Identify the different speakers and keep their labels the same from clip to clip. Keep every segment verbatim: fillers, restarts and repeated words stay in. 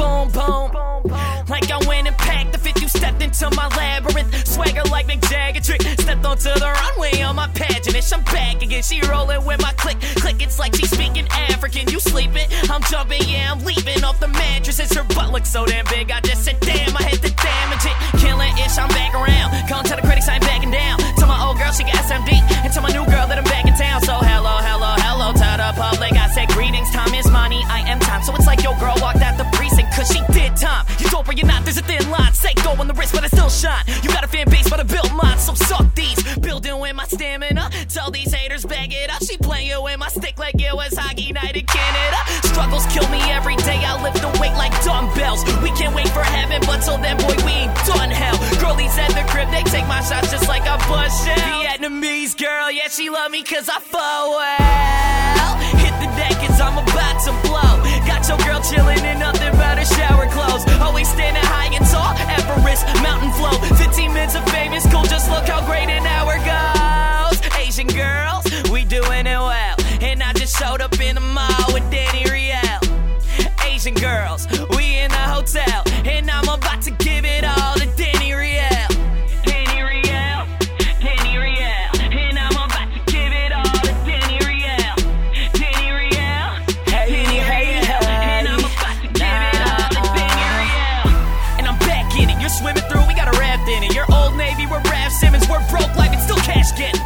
Speaker 1: boom, boom. Like I went and packed the fifth, you stepped into my labyrinth. Swagger like Mick Jagger trick. Stepped onto the runway on my pageant-ish. I'm back again, she rolling with my click. Click, it's like she's speaking African. You sleeping? I'm jumping, yeah, I'm leaving off the mattresses. Her butt looks so damn big, I just said, damn, I had to damage it. Killing-ish, I'm back around. Come tell the critics I ain't backing down. Tell my old girl she got S M D. And tell my new girl that I'm back in town. So hello, hello, hello to the public. I said greetings, time is money, I am time. So it's like your girl walked out the precinct cause she did time. You dope or you're not, there's a thin line. Say go on the wrist but I still shine. You got a fan base but I built mine. So suck these, building with my stamina. Tell these haters bag it up. She playing with my stick like it was hockey night in Canada. Struggles kill me every day, I lift the weight like dumbbells. We can't wait for heaven but till then boy we ain't done hell. Girlies at the crib, they take my shots just like a bus shell. Vietnamese girl, yeah she love me cause I fall well. Hit the deck cause I'm about to blow. Got your girl chillin' in nothing but her shower clothes. Always standing high and tall, Everest, mountain flow. Fifteen minutes of fame is cool, just look how great an hour goes. Asian girls, we doing it well. And I just showed up in the mall with Danny Riel. Asian girls, we in the hotel. And I'm about to give it all to Danny Riel. Danny Riel, Danny Riel. And I'm about to give it all to Danny Riel. Danny Riel, Danny Riel. And I'm about to give it all to Danny Riel. And I'm back in it, you're swimming through, we got a raft in it. You're Old Navy, we're Raph Simmons. We're broke life, it's still cash getting.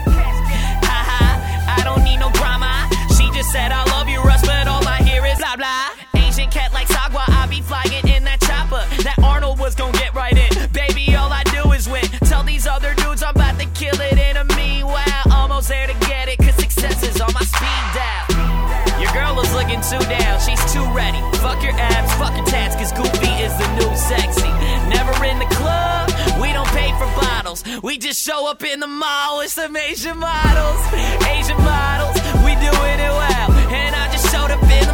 Speaker 1: Haha, I don't need no drama. She just said I love you Russ, but all I hear is blah blah. Asian cat like Sagwa, I be flying in that chopper. That Arnold was gon' get right in. Baby, all I do is win. Tell these other dudes I'm about to kill it in a meanwhile. Almost there to get it, cause success is on my speed dial. Your girl is looking too down, she's too ready. Fuck your abs, fuck your tats, cause goofy is the new sexy. Never in the club, we don't pay for bottles. We just show up in the mall with some Asian models. Asian models, we doing it well. And I just showed up in the